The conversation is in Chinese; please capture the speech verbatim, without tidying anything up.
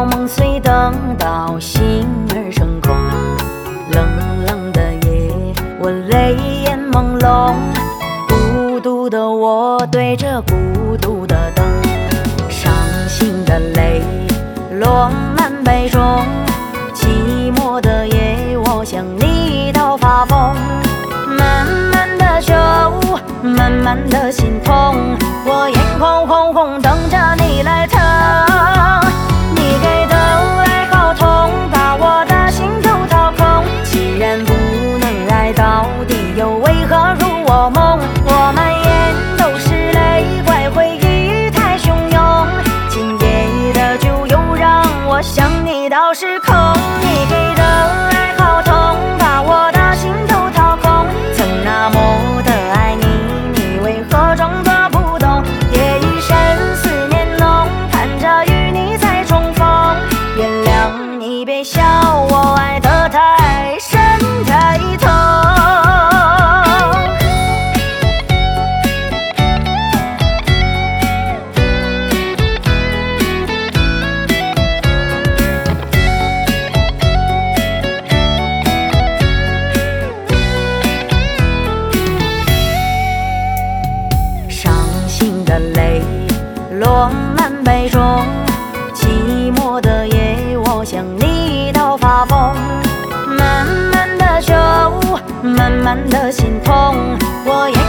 好梦虽等到心儿成空，冷冷的夜，我泪眼朦胧，孤独的我对着孤独的灯，伤心的泪落满杯中，寂寞的夜，我想你到发疯，慢慢的酒，慢慢的心痛，我眼眶红红等着你来疼。你给的爱好痛，把我的心都掏空。既然不能爱到底，又为何入我梦？我满眼都是泪，怪回忆太汹涌。今夜的酒又让我想你到失控。你给的爱好痛，把我的心都掏空。曾那么的爱你，你为何装作不懂？夜已深，思念浓，盼着与你再重逢。原谅你，别笑我爱得太深太痛。伤心的泪落满杯中，寂寞的夜，我想你到发疯。慢慢的酒，慢慢的心痛，我也